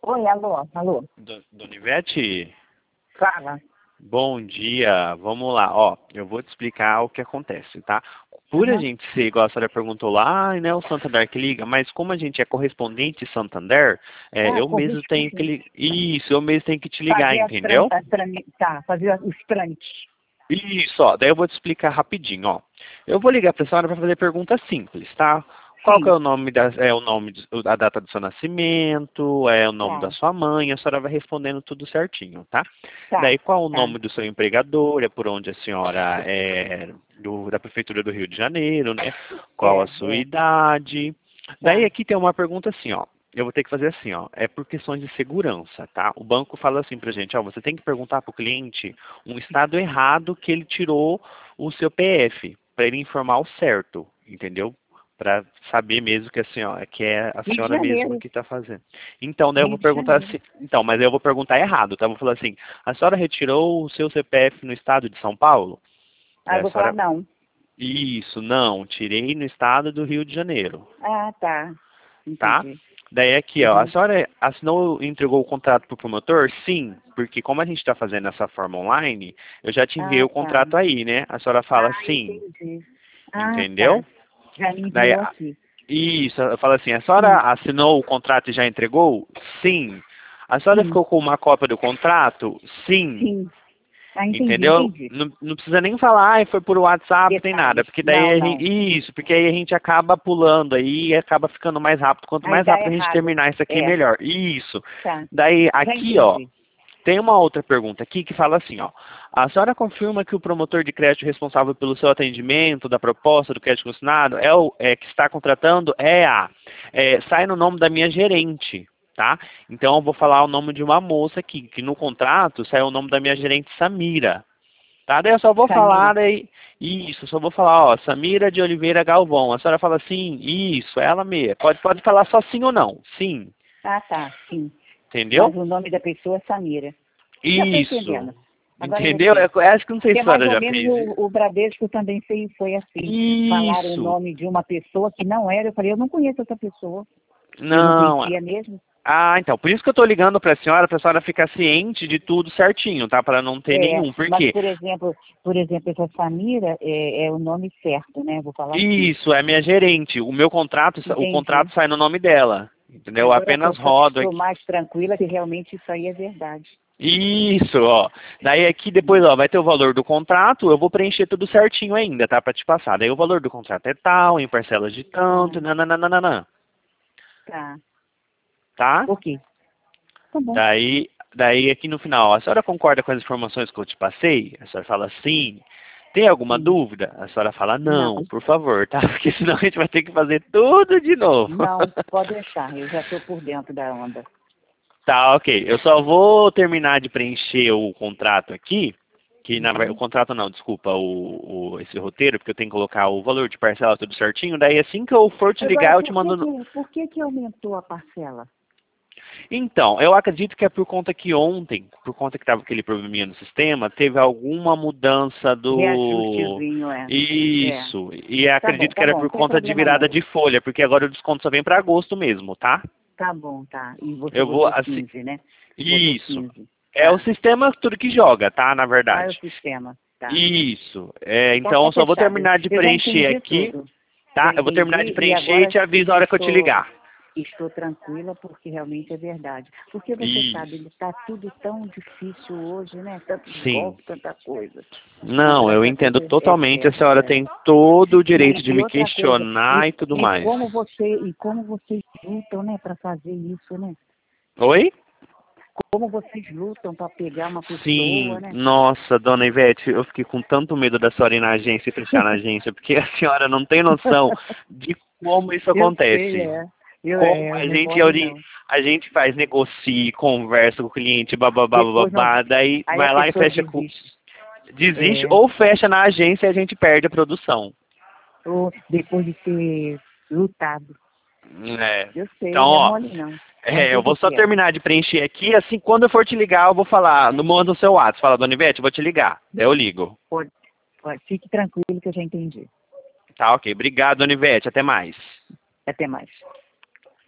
Oi, alô, alô. Dona Ivete, Fala. bom dia. Vamos lá, ó. Eu vou te explicar o que acontece, tá? Por a Aham. gente ser, igual a senhora perguntou lá, né, o Santander que liga, mas como a gente é correspondente Santander, eu mesmo tenho que Correspondente. Isso, eu mesmo tenho que te ligar, Fazer entendeu? tá, fazer os trâmites. Isso, ó. Daí eu vou te explicar rapidinho, ó. Eu vou ligar pra senhora para fazer perguntas simples, tá? Qual que é Sim, o nome a data do seu nascimento, é o nome da tá, sua mãe, a senhora vai respondendo tudo certinho, tá? tá, Daí qual o tá, nome do seu empregador, é por onde a senhora é da Prefeitura do Rio de Janeiro, né? Qual a sua é, idade. Daí tá, aqui tem uma pergunta assim, ó. Eu vou ter que fazer assim, ó. É por questões de segurança, tá? O banco fala assim pra gente, ó, você tem que perguntar pro cliente um estado errado que ele tirou o seu PF, para ele informar o certo, entendeu? Para saber mesmo que assim, ó, que é a Rio de senhora mesmo Janeiro, que está fazendo. Então, daí eu Rio vou de perguntar Janeiro. assim, então, mas eu vou perguntar errado, tá? Eu vou falar assim, a senhora retirou o seu CPF no estado de São Paulo? Ah, Daí eu a vou falar senhora, não. isso, não, tirei no estado do Rio de Janeiro, Ah, tá, tá? entendi. Daí aqui, ó, a Uhum. senhora assinou, entregou o contrato para o promotor? Sim, porque como a gente está fazendo essa forma online, eu já te enviei Ah, o tá. contrato aí, né? A senhora fala Ah, sim, entendi. Ah, tá. entendeu? Já me Daí, enviou aqui. isso, eu falo assim, a senhora Sim, assinou o contrato e já entregou? Sim. A senhora sim, ficou com uma cópia do contrato? Sim. sim. Ah, entendi, Entendeu? entendi. Não precisa nem falar, foi por WhatsApp nem nada, Detalhes. porque daí Não, a não. gente, isso, porque aí a gente acaba pulando aí e acaba ficando mais rápido. Quanto Aí mais dá rápido a gente errado. terminar isso aqui, É, melhor. Isso. tá. Daí Já aqui, ó, entendi. tem uma outra pergunta aqui que fala assim, ó. A senhora confirma que o promotor de crédito responsável pelo seu atendimento, da proposta do crédito consignado, que está contratando sai no nome da minha gerente, tá? Então eu vou falar o nome de uma moça aqui, que no contrato sai o nome da minha gerente Samira, tá? Daí eu só vou Samira. falar aí, isso, só vou falar, ó, Samira de Oliveira Galvão. A senhora fala sim, isso, é ela mesma. Pode falar só sim ou não. Sim, Ah, tá, sim. entendeu? Mas o nome da pessoa é Samira. Já estou Isso. entendendo. Agora eu Entendeu? sei. Acho que não sei se Porque a mais senhora ou já menos fez isso. o Bradesco também foi assim. Falaram o Isso. nome de uma pessoa que não era. Eu falei, eu não conheço essa pessoa. Eu não Não. conhecia mesmo. Ah, então, por isso que eu tô ligando pra senhora ficar ciente de tudo certinho, tá? Pra não ter É, nenhum. Por mas, quê? por exemplo, essa Samira é o nome certo, né? Vou falar assim. Isso, é minha gerente. O Entendi. contrato sai no nome dela. Entendeu? Eu Agora apenas rodo estou aqui. mais tranquila que realmente isso aí é verdade. Isso, ó. Daí aqui depois, Hum. ó, vai ter o valor do contrato, eu vou preencher tudo certinho ainda, tá? Pra te passar. Daí o valor do contrato é tal, em parcelas de tanto, Ah, nananana, tá. tá? Ok. Tá bom. Daí aqui no final, a senhora concorda com as informações que eu te passei? A senhora fala sim. Tem alguma Sim. dúvida? A senhora fala Não. não, por favor, tá? Porque senão a gente vai ter que fazer tudo de novo. Não, pode deixar. Eu já estou por dentro da onda. Tá, ok. Eu só vou terminar de preencher o contrato aqui, o Uhum. contrato não, desculpa, esse roteiro, porque eu tenho que colocar o valor de parcela tudo certinho. Daí assim que eu for te Agora, ligar, eu te mando. por que que aumentou a parcela? Então, eu acredito que é por conta que ontem, por conta que estava aquele probleminha no sistema, teve alguma mudança do. Reajustezinho, é. É. Isso. E acredito que Tá era bom, não por tem conta de problema virada não. de folha, porque agora o desconto só vem para agosto mesmo, tá? Tá bom, tá. E você Eu vou botou assim. 15, né? Botou Isso. 15. É o Tá. sistema tudo que joga, tá? Na Ah, é o verdade. sistema. Tá. Isso. Então Então tá eu só vou fechado. terminar de Eu já preencher entendi aqui, tudo. Já tá? Eu vou terminar de entendi e preencher e agora te aviso a hora que eu te estou ligar. estou tranquila porque realmente é verdade. Porque você sabe, Isso. está tudo tão difícil hoje, né? Tantos Sim. golpes, tanta coisa. Mas Não, eu graças a Deus entendo é totalmente. A certo, senhora é. tem todo o direito de E me outra coisa, questionar e tudo mais. e como vocês lutam, né, para fazer isso, né? Oi? Como vocês lutam para pegar uma pessoa, Sim, né? nossa, dona Ivete, eu fiquei com tanto medo da senhora ir na agência e fechar na agência, porque a senhora não tem noção de como isso Eu sei, acontece. é. Como Eu não mole não. a gente faz, negocia, conversa com o cliente, bababá, Depois não, bababá, daí aí a vai lá e pessoa fecha com. desiste. Desiste É, ou fecha na agência e a gente perde a produção. ou depois de ter lutado. É. Eu sei, Então, não é ó, mole não. Mas eu deixa vou só quieto. terminar de preencher aqui, assim, quando eu for te ligar, eu vou falar, no manda o seu WhatsApp, fala, dona Ivete, eu vou te ligar. Daí eu ligo. Pode, fique tranquilo que eu já entendi. Tá, ok. Obrigado, dona Ivete. Até mais. Até mais.